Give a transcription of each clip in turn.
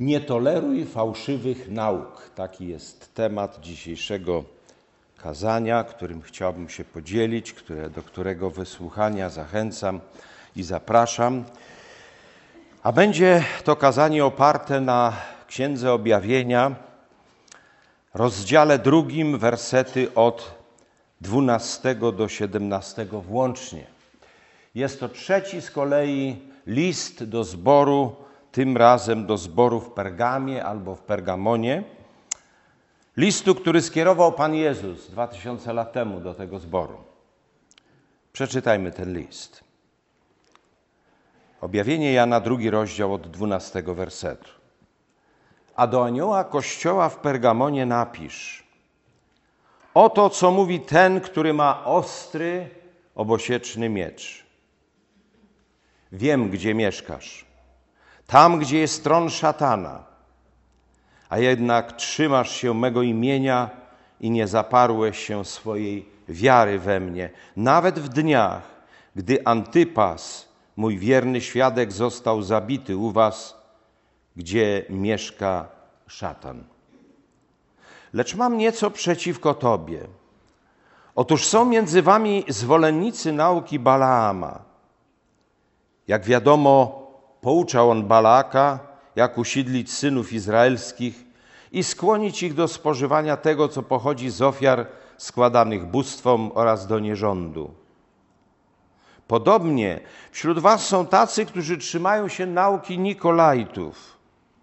Nie toleruj fałszywych nauk. Taki jest temat dzisiejszego kazania, którym chciałbym się podzielić, do którego wysłuchania zachęcam i zapraszam. A będzie to kazanie oparte na Księdze Objawienia, rozdziale 2, wersety od 12 do 17 włącznie. Jest to trzeci z kolei list do zboru, tym razem do zboru w Pergamie albo w Pergamonie. Listu, który skierował Pan Jezus 2000 lat temu do tego zboru. Przeczytajmy ten list. Objawienie Jana, 2 rozdział od 12 wersetu. A do anioła kościoła w Pergamonie napisz: oto co mówi ten, który ma ostry, obosieczny miecz. Wiem, gdzie mieszkasz, tam, gdzie jest tron szatana, a jednak trzymasz się mego imienia i nie zaparłeś się swojej wiary we mnie, nawet w dniach, gdy Antypas, mój wierny świadek, został zabity u was, gdzie mieszka szatan. Lecz mam nieco przeciwko tobie. Otóż są między wami zwolennicy nauki Balaama. Jak wiadomo, pouczał on Balaaka, jak usidlić synów izraelskich i skłonić ich do spożywania tego, co pochodzi z ofiar składanych bóstwom oraz do nierządu. Podobnie wśród was są tacy, którzy trzymają się nauki Nikolajtów.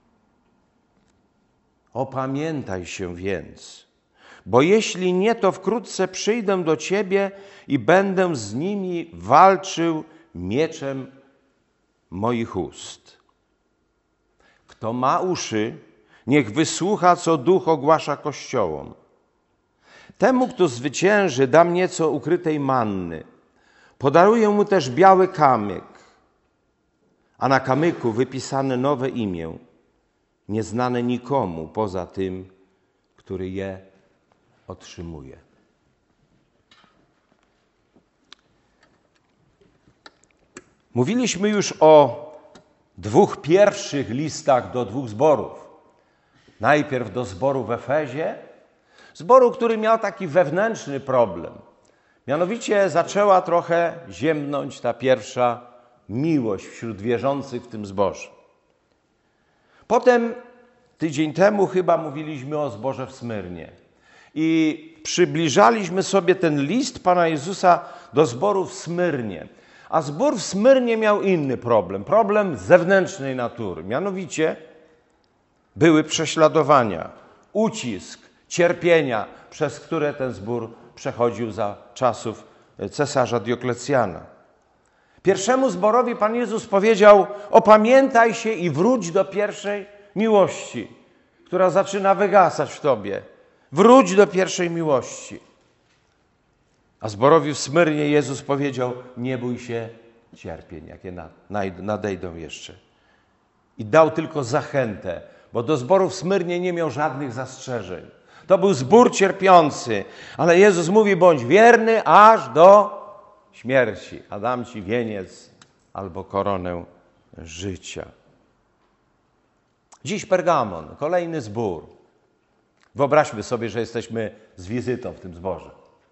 Opamiętaj się więc, bo jeśli nie, to wkrótce przyjdę do ciebie i będę z nimi walczył mieczem moich ust. Kto ma uszy, niech wysłucha, co Duch ogłasza kościołom. Temu, kto zwycięży, dam nieco ukrytej manny. Podaruję mu też biały kamyk, a na kamyku wypisane nowe imię, nieznane nikomu poza tym, który je otrzymuje. Mówiliśmy już o 2 pierwszych listach do 2 zborów. Najpierw do zboru w Efezie, zboru, który miał taki wewnętrzny problem. Mianowicie zaczęła trochę ziemnąć ta pierwsza miłość wśród wierzących w tym zborze. Potem, tydzień temu chyba mówiliśmy o zborze w Smyrnie i przybliżaliśmy sobie ten list Pana Jezusa do zboru w Smyrnie. A zbór w Smyrnie miał inny problem zewnętrznej natury. Mianowicie były prześladowania, ucisk, cierpienia, przez które ten zbór przechodził za czasów cesarza Dioklecjana. Pierwszemu zborowi Pan Jezus powiedział: opamiętaj się i wróć do pierwszej miłości, która zaczyna wygasać w tobie. Wróć do pierwszej miłości. A zborowi w Smyrnie Jezus powiedział: nie bój się cierpień, jakie nadejdą jeszcze. I dał tylko zachętę, bo do zboru w Smyrnie nie miał żadnych zastrzeżeń. To był zbór cierpiący, ale Jezus mówi: bądź wierny aż do śmierci, a dam ci wieniec albo koronę życia. Dziś Pergamon, kolejny zbór. Wyobraźmy sobie, że jesteśmy z wizytą w tym zborze.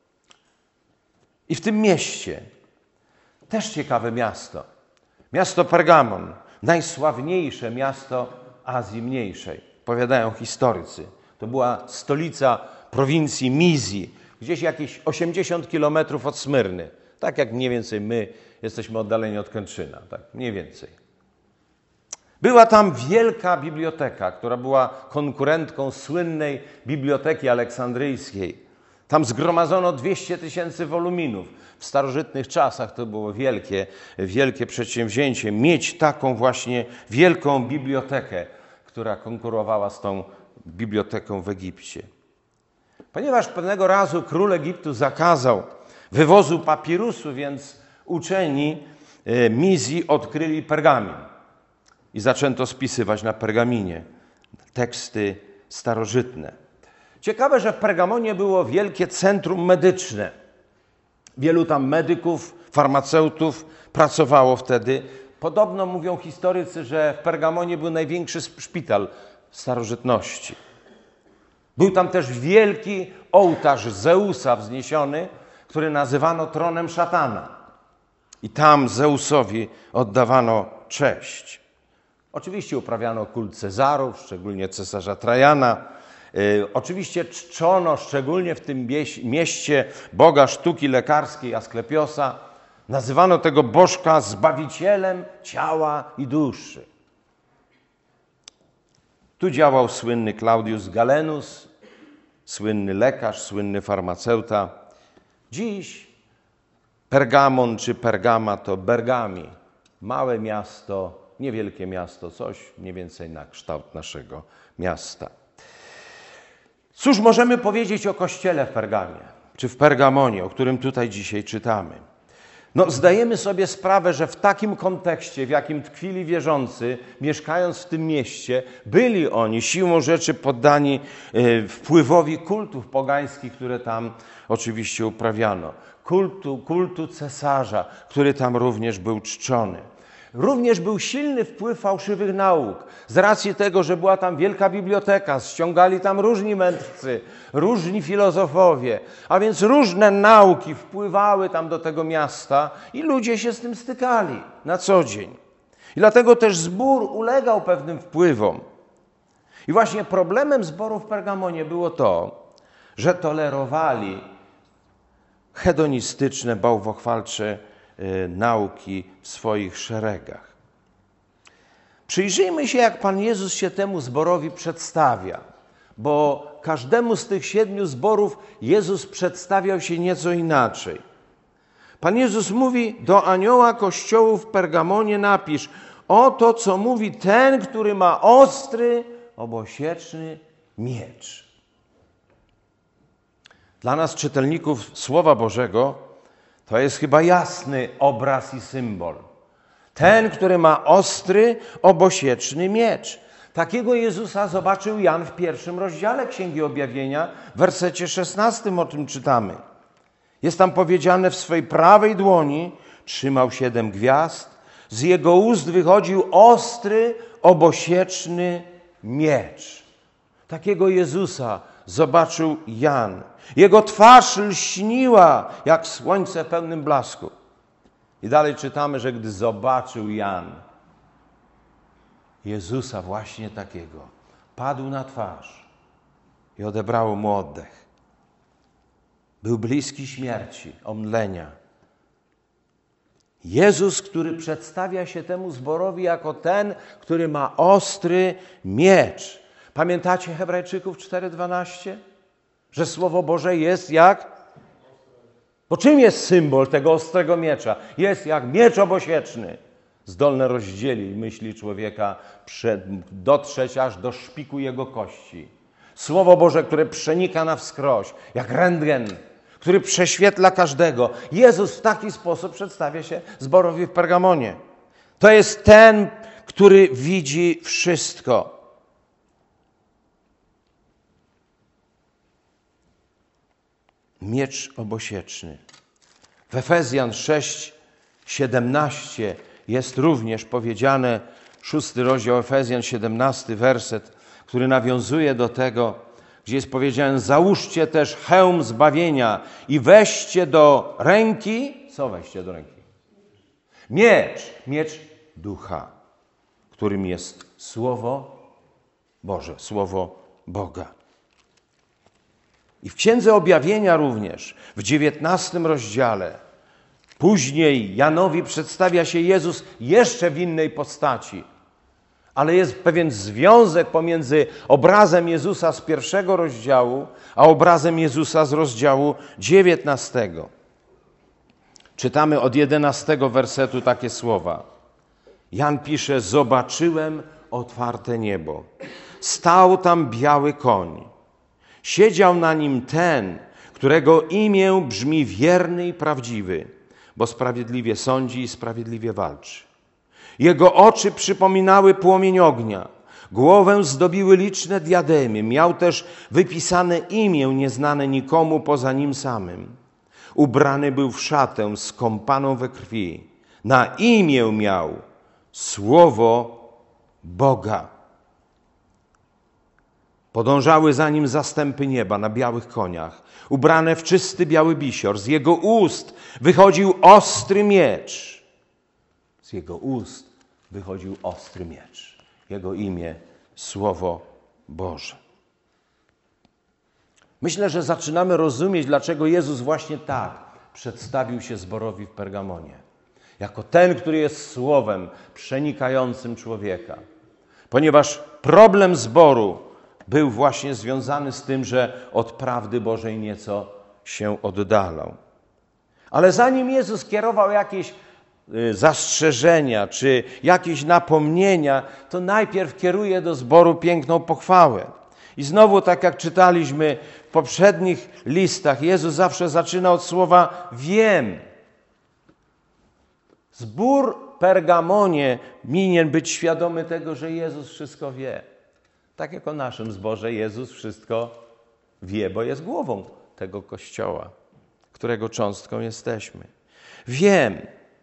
I w tym mieście, też ciekawe miasto, miasto Pergamon, najsławniejsze miasto Azji Mniejszej, powiadają historycy. To była stolica prowincji Mizji, gdzieś jakieś 80 kilometrów od Smyrny. Tak jak mniej więcej my jesteśmy oddaleni od Kętrzyna, tak mniej więcej. Była tam wielka biblioteka, która była konkurentką słynnej Biblioteki Aleksandryjskiej. Tam zgromadzono 200 000 woluminów. W starożytnych czasach to było wielkie przedsięwzięcie, mieć taką właśnie wielką bibliotekę, która konkurowała z tą biblioteką w Egipcie. Ponieważ pewnego razu król Egiptu zakazał wywozu papirusu, więc uczeni Mizji odkryli pergamin i zaczęto spisywać na pergaminie teksty starożytne. Ciekawe, że w Pergamonie było wielkie centrum medyczne. Wielu tam medyków, farmaceutów pracowało wtedy. Podobno mówią historycy, że w Pergamonie był największy szpital starożytności. Był tam też wielki ołtarz Zeusa wzniesiony, który nazywano tronem szatana. I tam Zeusowi oddawano cześć. Oczywiście uprawiano kult Cezarów, szczególnie cesarza Trajana. Oczywiście czczono, szczególnie w tym mieście, boga sztuki lekarskiej Asklepiosa. Nazywano tego bożka zbawicielem ciała i duszy. Tu działał słynny Claudius Galenus, słynny lekarz, słynny farmaceuta. Dziś Pergamon czy Pergama to Bergami. Małe miasto, niewielkie miasto, coś mniej więcej na kształt naszego miasta. Cóż możemy powiedzieć o kościele w Pergamie, czy w Pergamonie, o którym tutaj dzisiaj czytamy? No, zdajemy sobie sprawę, że w takim kontekście, w jakim tkwili wierzący, mieszkając w tym mieście, byli oni siłą rzeczy poddani wpływowi kultów pogańskich, które tam oczywiście uprawiano. Kultu cesarza, który tam również był czczony. Również był silny wpływ fałszywych nauk. Z racji tego, że była tam wielka biblioteka, ściągali tam różni mędrcy, różni filozofowie, a więc różne nauki wpływały tam do tego miasta i ludzie się z tym stykali na co dzień. I dlatego też zbór ulegał pewnym wpływom. I właśnie problemem zboru w Pergamonie było to, że tolerowali hedonistyczne, bałwochwalcze nauki w swoich szeregach. Przyjrzyjmy się, jak Pan Jezus się temu zborowi przedstawia, bo każdemu z tych 7 zborów Jezus przedstawiał się nieco inaczej. Pan Jezus mówi: do anioła kościołu w Pergamonie napisz: oto co mówi ten, który ma ostry, obosieczny miecz. Dla nas, czytelników Słowa Bożego, to jest chyba jasny obraz i symbol. Ten, który ma ostry, obosieczny miecz. Takiego Jezusa zobaczył Jan w 1 rozdziale Księgi Objawienia, w wersecie 16 o tym czytamy. Jest tam powiedziane: w swej prawej dłoni trzymał 7 gwiazd, z jego ust wychodził ostry, obosieczny miecz. Takiego Jezusa zobaczył Jan. Jego twarz lśniła jak słońce w pełnym blasku. I dalej czytamy, że gdy zobaczył Jan Jezusa właśnie takiego, padł na twarz i odebrało mu oddech. Był bliski śmierci, omdlenia. Jezus, który przedstawia się temu zborowi jako ten, który ma ostry miecz. Pamiętacie Hebrajczyków 4:12? Że Słowo Boże jest jak? Bo czym jest symbol tego ostrego miecza? Jest jak miecz obosieczny. Zdolny rozdzielić myśli człowieka, dotrzeć aż do szpiku jego kości. Słowo Boże, które przenika na wskroś, jak rentgen, który prześwietla każdego. Jezus w taki sposób przedstawia się zborowi w Pergamonie. To jest ten, który widzi wszystko. Miecz obosieczny. W Efezjan 6:17 jest również powiedziane, 6 rozdział Efezjan, 17 werset, który nawiązuje do tego, gdzie jest powiedziane: załóżcie też hełm zbawienia i weźcie do ręki, co weźcie do ręki? Miecz ducha, którym jest Słowo Boże, Słowo Boga. I w Księdze Objawienia również, w 19 rozdziale, później Janowi przedstawia się Jezus jeszcze w innej postaci. Ale jest pewien związek pomiędzy obrazem Jezusa z 1 rozdziału, a obrazem Jezusa z rozdziału 19. Czytamy od 11 wersetu takie słowa. Jan pisze: zobaczyłem otwarte niebo. Stał tam biały koń. Siedział na nim ten, którego imię brzmi wierny i prawdziwy, bo sprawiedliwie sądzi i sprawiedliwie walczy. Jego oczy przypominały płomień ognia, głowę zdobiły liczne diademy, miał też wypisane imię nieznane nikomu poza nim samym. Ubrany był w szatę skąpaną we krwi, na imię miał słowo Boga. Podążały za nim zastępy nieba na białych koniach, ubrane w czysty biały bisior. Z jego ust wychodził ostry miecz. Z jego ust wychodził ostry miecz. Jego imię Słowo Boże. Myślę, że zaczynamy rozumieć, dlaczego Jezus właśnie tak przedstawił się zborowi w Pergamonie. Jako ten, który jest słowem przenikającym człowieka. Ponieważ problem zboru był właśnie związany z tym, że od prawdy Bożej nieco się oddalał. Ale zanim Jezus kierował jakieś zastrzeżenia czy jakieś napomnienia, to najpierw kieruje do zboru piękną pochwałę. I znowu, tak jak czytaliśmy w poprzednich listach, Jezus zawsze zaczyna od słowa wiem. Zbór w Pergamonie winien być świadomy tego, że Jezus wszystko wie. Tak jak o naszym zborze Jezus wszystko wie, bo jest głową tego Kościoła, którego cząstką jesteśmy. Wiem.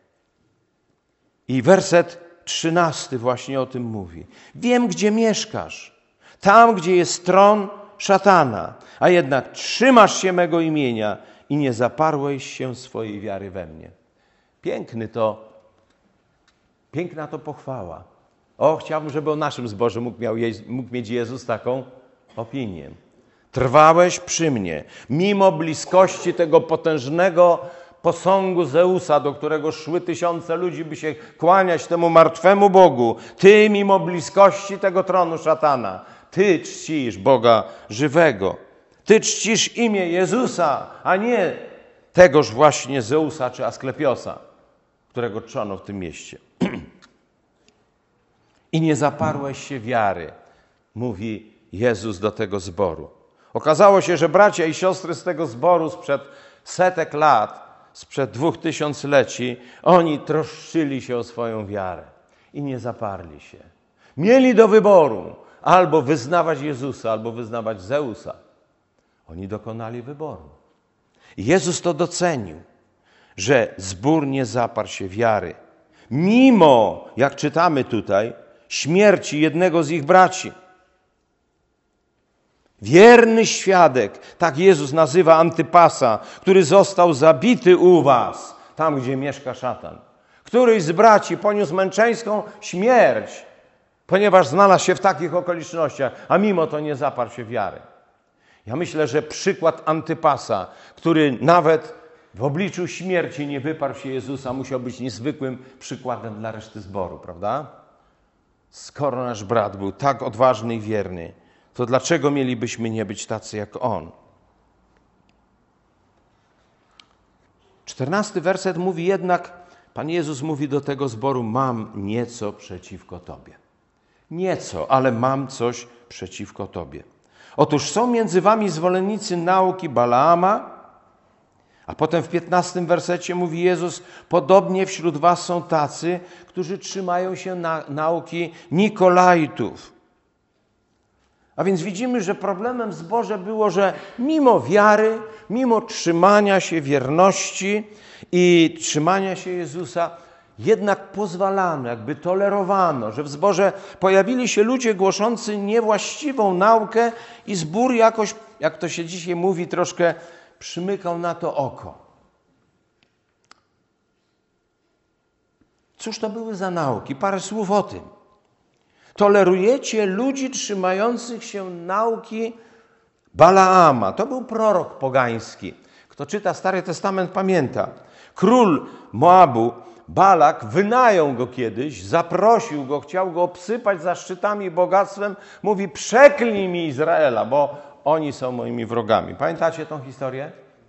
I werset 13 właśnie o tym mówi. Wiem, gdzie mieszkasz. Tam, gdzie jest tron szatana, a jednak trzymasz się mego imienia i nie zaparłeś się swojej wiary we mnie. Piękna to pochwała. O, chciałbym, żeby o naszym zborze mógł mieć Jezus taką opinię. Trwałeś przy mnie, mimo bliskości tego potężnego posągu Zeusa, do którego szły tysiące ludzi, by się kłaniać temu martwemu Bogu. Ty, mimo bliskości tego tronu szatana, ty czcisz Boga żywego. Ty czcisz imię Jezusa, a nie tegoż właśnie Zeusa czy Asklepiosa, którego czczono w tym mieście. I nie zaparłeś się wiary, mówi Jezus do tego zboru. Okazało się, że bracia i siostry z tego zboru sprzed setek lat, sprzed 2000-leci, oni troszczyli się o swoją wiarę i nie zaparli się. Mieli do wyboru albo wyznawać Jezusa, albo wyznawać Zeusa. Oni dokonali wyboru. I Jezus to docenił, że zbór nie zaparł się wiary. Mimo, jak czytamy tutaj, śmierci jednego z ich braci. Wierny świadek, tak Jezus nazywa Antypasa, który został zabity u was, tam gdzie mieszka szatan. Któryś z braci poniósł męczeńską śmierć, ponieważ znalazł się w takich okolicznościach, a mimo to nie zaparł się wiary. Ja myślę, że przykład Antypasa, który nawet w obliczu śmierci nie wyparł się Jezusa, musiał być niezwykłym przykładem dla reszty zboru, prawda? Skoro nasz brat był tak odważny i wierny, to dlaczego mielibyśmy nie być tacy jak on? 14 werset mówi jednak, Pan Jezus mówi do tego zboru, mam nieco przeciwko Tobie. Nieco, ale mam coś przeciwko Tobie. Otóż są między wami zwolennicy nauki Balaama, a potem w 15 wersecie mówi Jezus, podobnie wśród was są tacy, którzy trzymają się nauki Nikolajtów. A więc widzimy, że problemem w zborze było, że mimo wiary, mimo trzymania się wierności i trzymania się Jezusa, jednak pozwalano, jakby tolerowano, że w zborze pojawili się ludzie głoszący niewłaściwą naukę i zbór jakoś, jak to się dzisiaj mówi, troszkę przymykał na to oko. Cóż to były za nauki? Parę słów o tym. Tolerujecie ludzi trzymających się nauki Balaama. To był prorok pogański. Kto czyta Stary Testament, pamięta. Król Moabu, Balak, wynajął go kiedyś, zaprosił go, chciał go obsypać zaszczytami i bogactwem. Mówi, przeklnij mi Izraela, bo oni są moimi wrogami. Pamiętacie tą historię?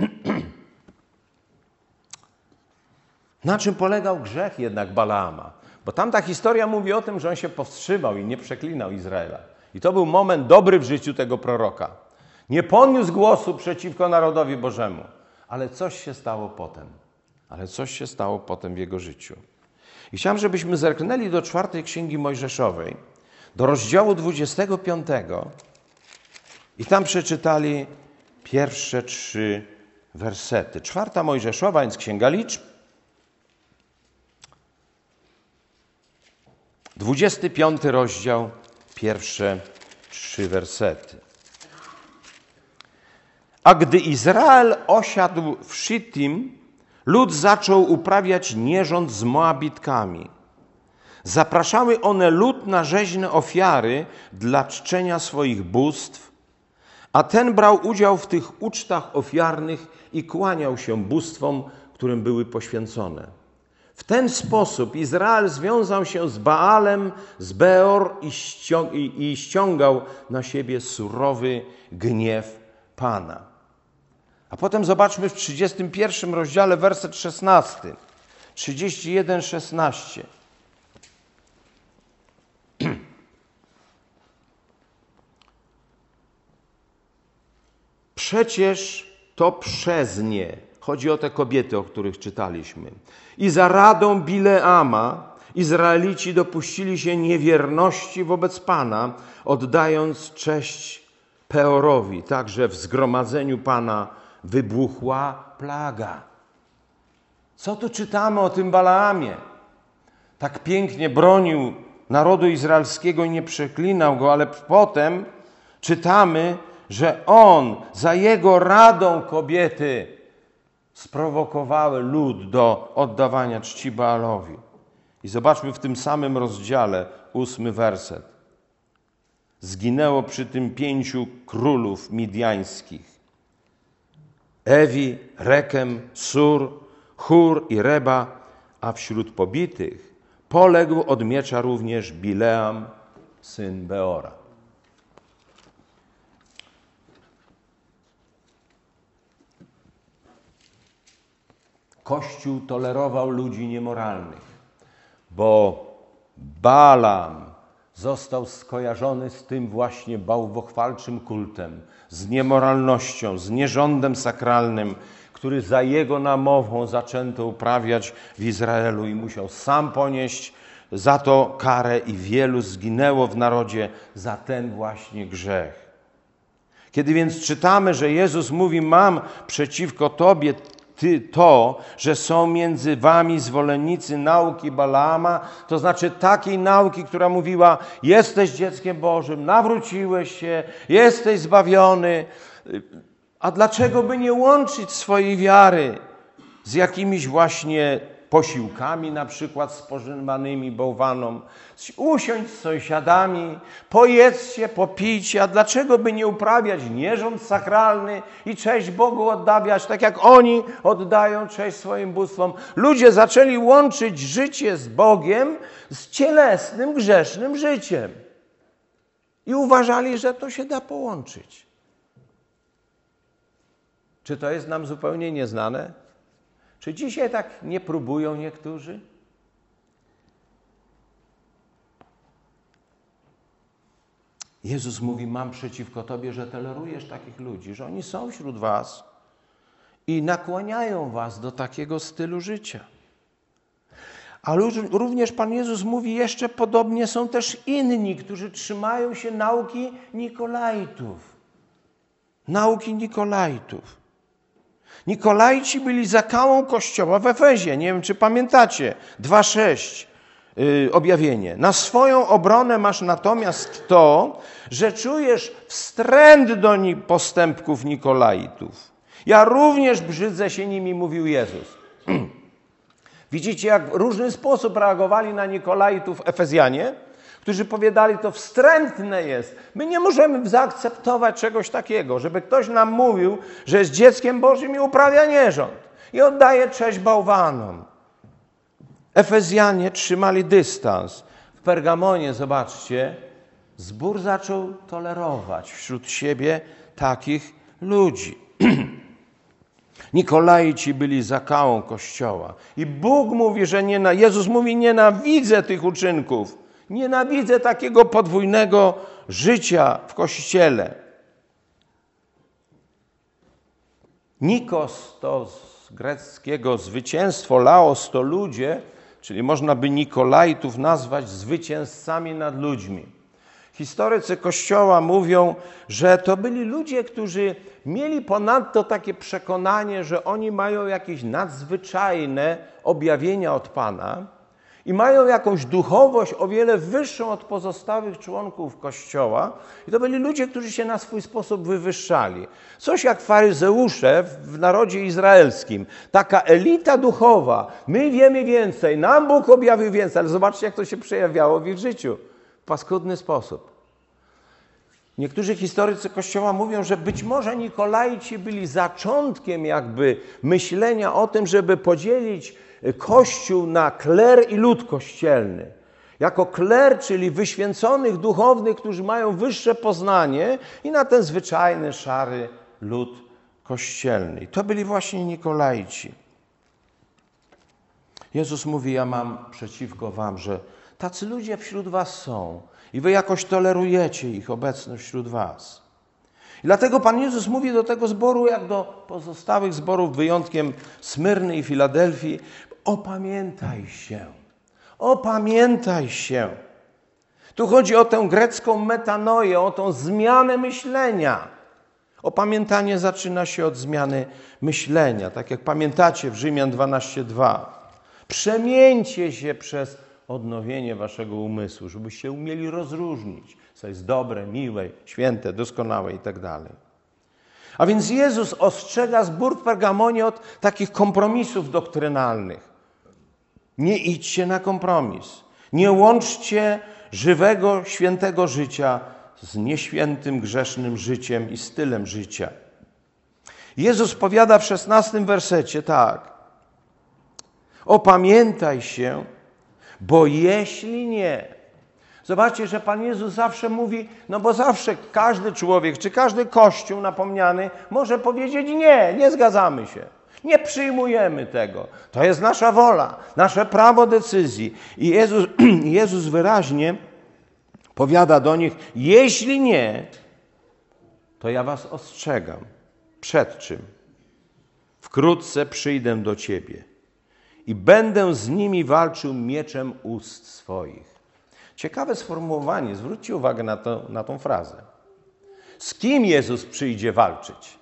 Na czym polegał grzech jednak Balaama? Bo tamta historia mówi o tym, że on się powstrzymał i nie przeklinał Izraela. I to był moment dobry w życiu tego proroka. Nie podniósł głosu przeciwko narodowi Bożemu. Ale coś się stało potem w jego życiu. I chciałem, żebyśmy zerknęli do 4 Księgi Mojżeszowej, do rozdziału 25 i tam przeczytali pierwsze 3 wersety. 4 Mojżeszowa, więc Księga Liczb. 25 rozdział, pierwsze 3 wersety. A gdy Izrael osiadł w Szittim, lud zaczął uprawiać nierząd z Moabitkami. Zapraszały one lud na rzeźne ofiary dla czczenia swoich bóstw, a ten brał udział w tych ucztach ofiarnych i kłaniał się bóstwom, którym były poświęcone. W ten sposób Izrael związał się z Baalem, z Beor i ściągał na siebie surowy gniew Pana. A potem zobaczmy w 31 rozdziale, werset 16. 31, 16. Przecież to przez nie, chodzi o te kobiety, o których czytaliśmy, i za radą Bileama Izraelici dopuścili się niewierności wobec Pana, oddając cześć Peorowi. Także w zgromadzeniu Pana wybuchła plaga. Co tu czytamy o tym Balaamie? Tak pięknie bronił narodu izraelskiego i nie przeklinał go, ale potem czytamy, że on, za jego radą kobiety sprowokowały lud do oddawania czci Baalowi. I zobaczmy w tym samym rozdziale, 8 werset. Zginęło przy tym 5 królów midiańskich. Ewi, Rekem, Sur, Hur i Reba, a wśród pobitych poległ od miecza również Bileam, syn Beora. Kościół tolerował ludzi niemoralnych, bo Balaam został skojarzony z tym właśnie bałwochwalczym kultem, z niemoralnością, z nierządem sakralnym, który za jego namową zaczęto uprawiać w Izraelu i musiał sam ponieść za to karę i wielu zginęło w narodzie za ten właśnie grzech. Kiedy więc czytamy, że Jezus mówi, mam przeciwko tobie to, że są między wami zwolennicy nauki Balaama, to znaczy takiej nauki, która mówiła, jesteś dzieckiem Bożym, nawróciłeś się, jesteś zbawiony. A dlaczego by nie łączyć swojej wiary z jakimiś właśnie posiłkami, na przykład spożywanymi bałwanom, usiąść z sąsiadami, pojedzcie, popijcie, a dlaczego by nie uprawiać nierząd sakralny i cześć Bogu oddawać, tak jak oni oddają cześć swoim bóstwom. Ludzie zaczęli łączyć życie z Bogiem z cielesnym, grzesznym życiem. I uważali, że to się da połączyć. Czy to jest nam zupełnie nieznane? Czy dzisiaj tak nie próbują niektórzy? Jezus mówi, mam przeciwko tobie, że tolerujesz takich ludzi, że oni są wśród was i nakłaniają was do takiego stylu życia. Ale również Pan Jezus mówi, jeszcze podobnie są też inni, którzy trzymają się nauki Nikolajtów. Nauki Nikolajtów. Nikolajci byli zakałą Kościoła w Efezie. Nie wiem, czy pamiętacie. 2:6 objawienie. Na swoją obronę masz natomiast to, że czujesz wstręt do postępków Nikolajtów. Ja również brzydzę się nimi, mówił Jezus. Widzicie, jak w różny sposób reagowali na Nikolajtów Efezjanie, którzy powiadali, to wstrętne jest. My nie możemy zaakceptować czegoś takiego, żeby ktoś nam mówił, że jest dzieckiem Bożym i uprawia nierząd i oddaje cześć bałwanom. Efezjanie trzymali dystans. W Pergamonie, zobaczcie, zbór zaczął tolerować wśród siebie takich ludzi. Nikolaici byli zakałą Kościoła. I Bóg mówi, że Jezus mówi, nienawidzę tych uczynków. Nienawidzę takiego podwójnego życia w Kościele. Nikos to z greckiego zwycięstwo, laos to ludzie, czyli można by Nikolajtów nazwać zwycięzcami nad ludźmi. Historycy Kościoła mówią, że to byli ludzie, którzy mieli ponadto takie przekonanie, że oni mają jakieś nadzwyczajne objawienia od Pana i mają jakąś duchowość o wiele wyższą od pozostałych członków Kościoła. I to byli ludzie, którzy się na swój sposób wywyższali. Coś jak faryzeusze w narodzie izraelskim. Taka elita duchowa. My wiemy więcej, nam Bóg objawił więcej. Ale zobaczcie, jak to się przejawiało w ich życiu. W paskudny sposób. Niektórzy historycy Kościoła mówią, że być może Nikolaici byli zaczątkiem jakby myślenia o tym, żeby podzielić Kościół na kler i lud kościelny. Jako kler, czyli wyświęconych duchownych, którzy mają wyższe poznanie, i na ten zwyczajny, szary lud kościelny. I to byli właśnie Nikolaici. Jezus mówi, ja mam przeciwko wam, że tacy ludzie wśród was są i wy jakoś tolerujecie ich obecność wśród was. I dlatego Pan Jezus mówi do tego zboru, jak do pozostałych zborów, wyjątkiem Smyrny i Filadelfii, opamiętaj się, opamiętaj się. Tu chodzi o tę grecką metanoję, o tą zmianę myślenia. Opamiętanie zaczyna się od zmiany myślenia. Tak jak pamiętacie w Rzymian 12:2. Przemieńcie się przez odnowienie waszego umysłu, żebyście umieli rozróżnić, co jest dobre, miłe, święte, doskonałe i tak dalej. A więc Jezus ostrzega zbór w Pergamonie od takich kompromisów doktrynalnych. Nie idźcie na kompromis. Nie łączcie żywego, świętego życia z nieświętym, grzesznym życiem i stylem życia. Jezus powiada w 16 wersecie tak. Opamiętaj się, bo jeśli nie... Zobaczcie, że Pan Jezus zawsze mówi, no bo zawsze każdy człowiek, czy każdy Kościół napomniany może powiedzieć nie zgadzamy się. Nie przyjmujemy tego. To jest nasza wola, nasze prawo decyzji. I Jezus wyraźnie powiada do nich, jeśli nie, to ja was ostrzegam. Przed czym? Wkrótce przyjdę do ciebie i będę z nimi walczył mieczem ust swoich. Ciekawe sformułowanie, zwróćcie uwagę na tą frazę. Z kim Jezus przyjdzie walczyć?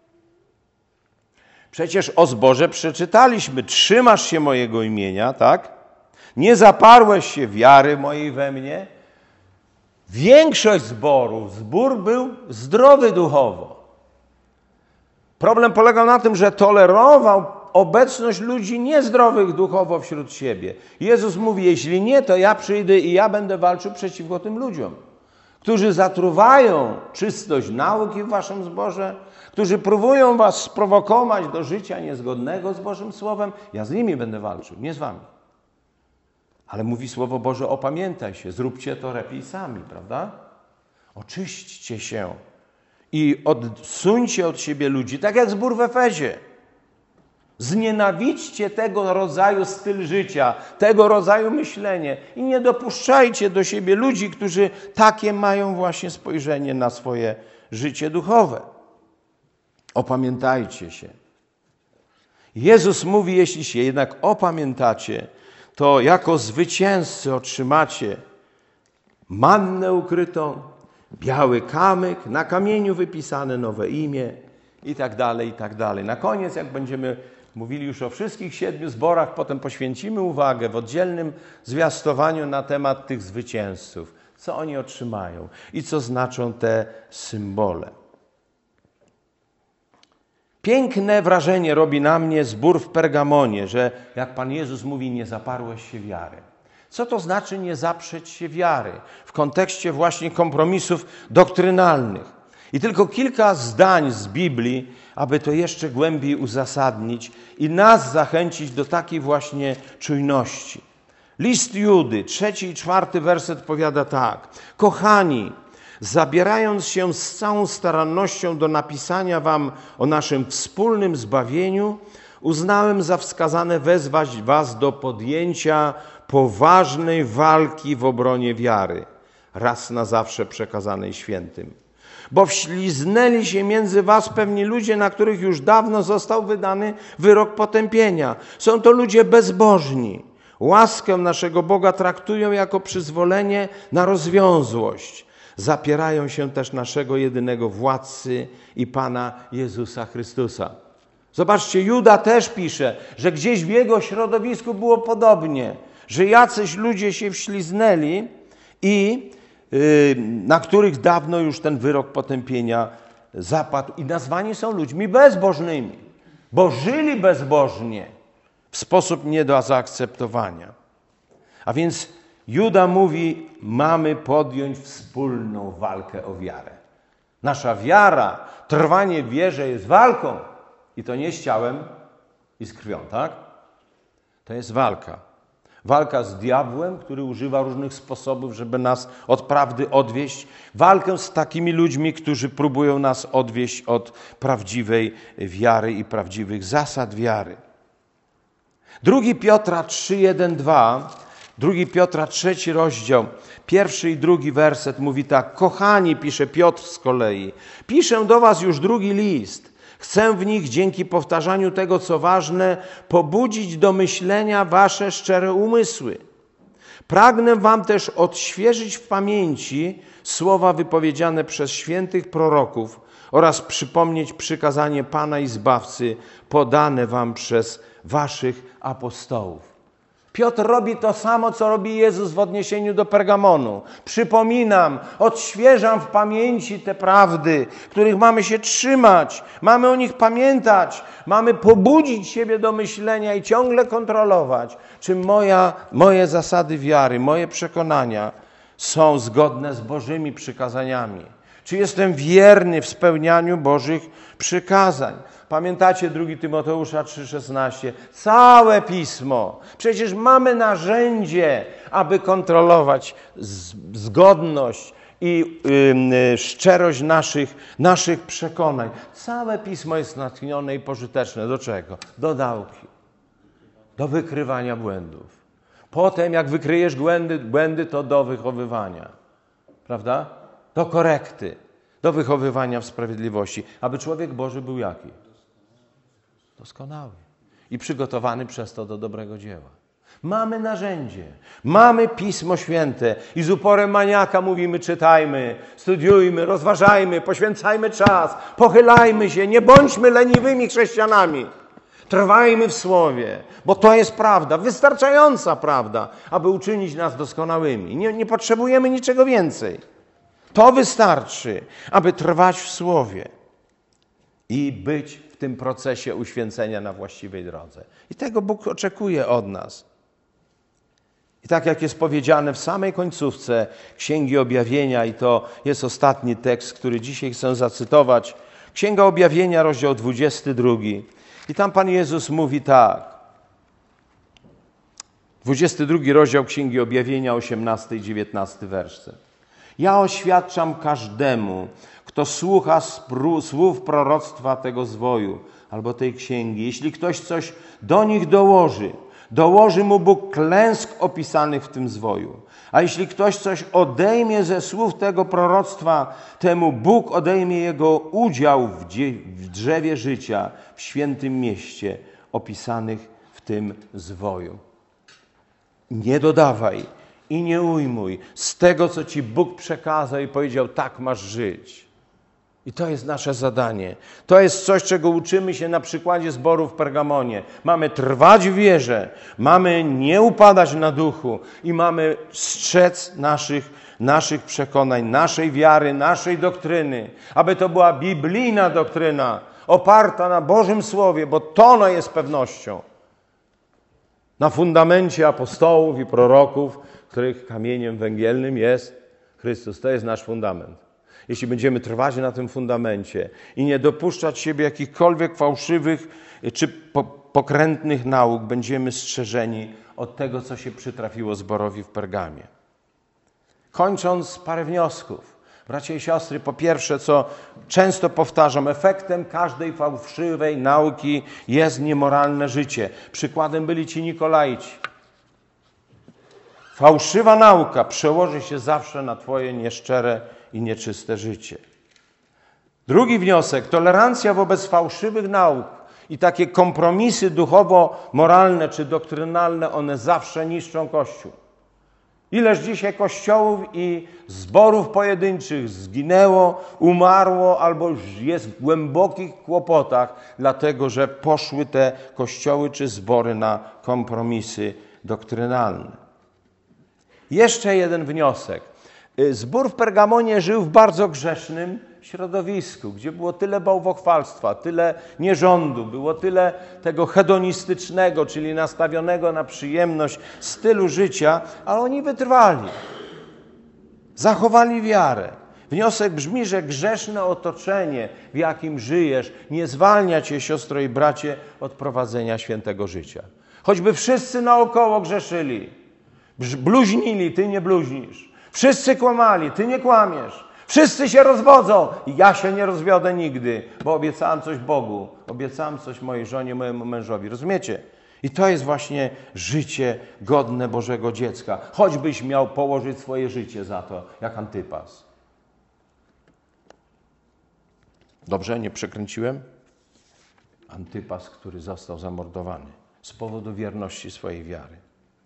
Przecież o zborze przeczytaliśmy, trzymasz się mojego imienia, tak? Nie zaparłeś się wiary mojej we mnie. Większość zbór był zdrowy duchowo. Problem polegał na tym, że tolerował obecność ludzi niezdrowych duchowo wśród siebie. Jezus mówi, jeśli nie, to ja przyjdę i ja będę walczył przeciwko tym ludziom, którzy zatruwają czystość nauki w waszym zborze, którzy próbują was sprowokować do życia niezgodnego z Bożym Słowem. Ja z nimi będę walczył, nie z wami. Ale mówi Słowo Boże, opamiętaj się, zróbcie to lepiej sami, prawda? Oczyśćcie się i odsuńcie od siebie ludzi, tak jak zbór w Efezie. Znienawidźcie tego rodzaju styl życia, tego rodzaju myślenie i nie dopuszczajcie do siebie ludzi, którzy takie mają właśnie spojrzenie na swoje życie duchowe. Opamiętajcie się. Jezus mówi, jeśli się jednak opamiętacie, to jako zwycięzcy otrzymacie mannę ukrytą, biały kamyk, na kamieniu wypisane nowe imię i tak dalej, i tak dalej. Na koniec, jak będziemy mówili już o wszystkich 7 zborach, potem poświęcimy uwagę w oddzielnym zwiastowaniu na temat tych zwycięzców. Co oni otrzymają i co znaczą te symbole. Piękne wrażenie robi na mnie zbór w Pergamonie, że jak Pan Jezus mówi, nie zaparłeś się wiary. Co to znaczy nie zaprzeć się wiary w kontekście właśnie kompromisów doktrynalnych? I tylko kilka zdań z Biblii, aby to jeszcze głębiej uzasadnić i nas zachęcić do takiej właśnie czujności. List Judy, 3 i 4 werset powiada tak. Kochani, zabierając się z całą starannością do napisania wam o naszym wspólnym zbawieniu, uznałem za wskazane wezwać was do podjęcia poważnej walki w obronie wiary, raz na zawsze przekazanej świętym. Bo wśliznęli się między was pewni ludzie, na których już dawno został wydany wyrok potępienia. Są to ludzie bezbożni. Łaskę naszego Boga traktują jako przyzwolenie na rozwiązłość. Zapierają się też naszego jedynego władcy i Pana Jezusa Chrystusa. Zobaczcie, Juda też pisze, że gdzieś w jego środowisku było podobnie. że jacyś ludzie się wśliznęli i na których dawno już ten wyrok potępienia zapadł i nazwani są ludźmi bezbożnymi, bo żyli bezbożnie w sposób nie do zaakceptowania. A więc Juda mówi, mamy podjąć wspólną walkę o wiarę. Nasza wiara, trwanie w wierze jest walką i to nie z ciałem i z krwią, tak? To jest walka. Walka z diabłem, który używa różnych sposobów, żeby nas od prawdy odwieść. Walkę z takimi ludźmi, którzy próbują nas odwieść od prawdziwej wiary i prawdziwych zasad wiary. 2 Piotra 3, 1, 2, 2 Piotra 3 rozdział, 1 i 2 werset mówi tak. Kochani, pisze Piotr z kolei, piszę do was już drugi list. Chcę w nich dzięki powtarzaniu tego, co ważne, pobudzić do myślenia wasze szczere umysły. Pragnę wam też odświeżyć w pamięci słowa wypowiedziane przez świętych proroków oraz przypomnieć przykazanie Pana i Zbawcy podane wam przez waszych apostołów. Piotr robi to samo, co robi Jezus w odniesieniu do Pergamonu. Przypominam, odświeżam w pamięci te prawdy, których mamy się trzymać, mamy o nich pamiętać, mamy pobudzić siebie do myślenia i ciągle kontrolować, czy moje zasady wiary, moje przekonania są zgodne z Bożymi przykazaniami. Czy jestem wierny w spełnianiu Bożych przykazań? Pamiętacie 2 Tymoteusza 3,16? Całe Pismo. Przecież mamy narzędzie, aby kontrolować zgodność i szczerość naszych przekonań. Całe Pismo jest natchnione i pożyteczne. Do czego? Do nauki. Do wykrywania błędów. Potem, jak wykryjesz błędy, to do wychowywania. Prawda? Do korekty. Do wychowywania w sprawiedliwości. Aby człowiek Boży był jaki? Doskonały. I przygotowany przez to do dobrego dzieła. Mamy narzędzie. Mamy Pismo Święte. I z uporem maniaka mówimy, czytajmy, studiujmy, rozważajmy, poświęcajmy czas, pochylajmy się, nie bądźmy leniwymi chrześcijanami. Trwajmy w Słowie, bo to jest prawda, wystarczająca prawda, aby uczynić nas doskonałymi. Nie potrzebujemy niczego więcej. To wystarczy, aby trwać w Słowie i być w tym procesie uświęcenia na właściwej drodze. I tego Bóg oczekuje od nas. I tak jak jest powiedziane w samej końcówce Księgi Objawienia, i to jest ostatni tekst, który dzisiaj chcę zacytować, Księga Objawienia, rozdział 22. I tam Pan Jezus mówi tak. 22 rozdział Księgi Objawienia, 18 i 19 werset. Ja oświadczam każdemu, kto słucha słów proroctwa tego zwoju albo tej księgi. Jeśli ktoś coś do nich dołoży mu Bóg klęsk opisanych w tym zwoju. A jeśli ktoś coś odejmie ze słów tego proroctwa, temu Bóg odejmie jego udział w drzewie życia, w świętym mieście opisanych w tym zwoju. Nie dodawaj i nie ujmuj z tego, co ci Bóg przekazał i powiedział, tak masz żyć. I to jest nasze zadanie. To jest coś, czego uczymy się na przykładzie zboru w Pergamonie. Mamy trwać w wierze, mamy nie upadać na duchu i mamy strzec naszych przekonań, naszej wiary, naszej doktryny. Aby to była biblijna doktryna, oparta na Bożym Słowie, bo to ono jest pewnością. Na fundamencie apostołów i proroków, których kamieniem węgielnym jest Chrystus. To jest nasz fundament. Jeśli będziemy trwać na tym fundamencie i nie dopuszczać siebie jakichkolwiek fałszywych czy pokrętnych nauk, będziemy strzeżeni od tego, co się przytrafiło zborowi w Pergamie. Kończąc, parę wniosków. Bracia i siostry, po pierwsze, co często powtarzam, efektem każdej fałszywej nauki jest niemoralne życie. Przykładem byli ci Nikolaici. Fałszywa nauka przełoży się zawsze na twoje nieszczere i nieczyste życie. Drugi wniosek, tolerancja wobec fałszywych nauk i takie kompromisy duchowo-moralne czy doktrynalne, one zawsze niszczą Kościół. Ileż dzisiaj kościołów i zborów pojedynczych zginęło, umarło albo już jest w głębokich kłopotach, dlatego że poszły te kościoły czy zbory na kompromisy doktrynalny. Jeszcze jeden wniosek. Zbór w Pergamonie żył w bardzo grzesznym środowisku, gdzie było tyle bałwochwalstwa, tyle nierządu, było tyle tego hedonistycznego, czyli nastawionego na przyjemność stylu życia, ale oni wytrwali. Zachowali wiarę. Wniosek brzmi, że grzeszne otoczenie, w jakim żyjesz, nie zwalnia cię, siostro i bracie, od prowadzenia świętego życia. Choćby wszyscy naokoło grzeszyli, bluźnili, ty nie bluźnisz. Wszyscy kłamali, ty nie kłamiesz. Wszyscy się rozwodzą i ja się nie rozwiodę nigdy, bo obiecałem coś Bogu, obiecałem coś mojej żonie, mojemu mężowi. Rozumiecie? I to jest właśnie życie godne Bożego dziecka. Choćbyś miał położyć swoje życie za to, jak Antypas. Dobrze, nie przekręciłem? Antypas, który został zamordowany z powodu wierności swojej wiary.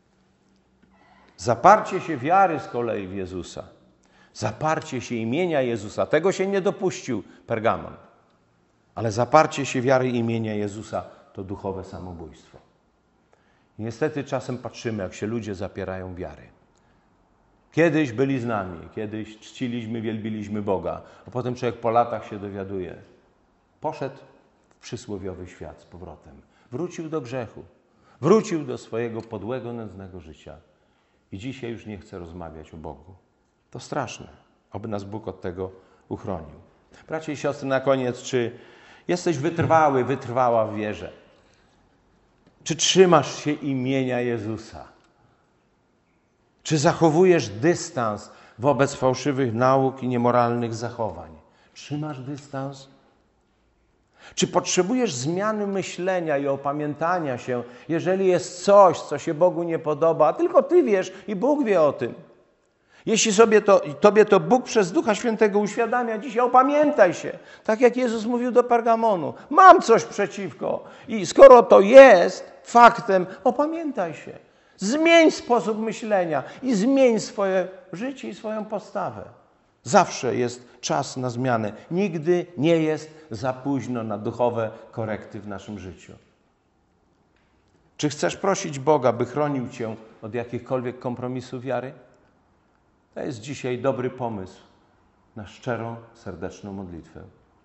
Zaparcie się wiary z kolei w Jezusa, zaparcie się imienia Jezusa, tego się nie dopuścił Pergamon, ale zaparcie się wiary imienia Jezusa to duchowe samobójstwo. I niestety czasem patrzymy, jak się ludzie zapierają wiary. Kiedyś byli z nami, kiedyś czciliśmy, wielbiliśmy Boga, a potem człowiek po latach się dowiaduje. Poszedł w przysłowiowy świat z powrotem. Wrócił do grzechu. Wrócił do swojego podłego, nędznego życia. I dzisiaj już nie chce rozmawiać o Bogu. To straszne. Oby nas Bóg od tego uchronił. Bracia i siostry, na koniec, czy jesteś wytrwały, wytrwała w wierze? Czy trzymasz się imienia Jezusa? Czy zachowujesz dystans wobec fałszywych nauk i niemoralnych zachowań? Trzymasz dystans? Czy potrzebujesz zmiany myślenia i opamiętania się, jeżeli jest coś, co się Bogu nie podoba, a tylko Ty wiesz i Bóg wie o tym? Jeśli Tobie to Bóg przez Ducha Świętego uświadamia, dzisiaj opamiętaj się. Tak jak Jezus mówił do Pergamonu. Mam coś przeciwko i skoro to jest faktem, opamiętaj się. Zmień sposób myślenia i zmień swoje życie i swoją postawę. Zawsze jest czas na zmianę. Nigdy nie jest za późno na duchowe korekty w naszym życiu. Czy chcesz prosić Boga, by chronił Cię od jakichkolwiek kompromisów wiary? To jest dzisiaj dobry pomysł na szczerą, serdeczną modlitwę.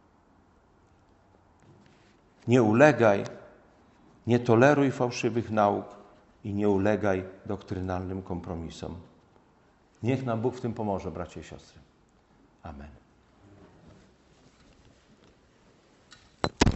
Nie ulegaj, nie toleruj fałszywych nauk i nie ulegaj doktrynalnym kompromisom. Niech nam Bóg w tym pomoże, bracia i siostry. Amen.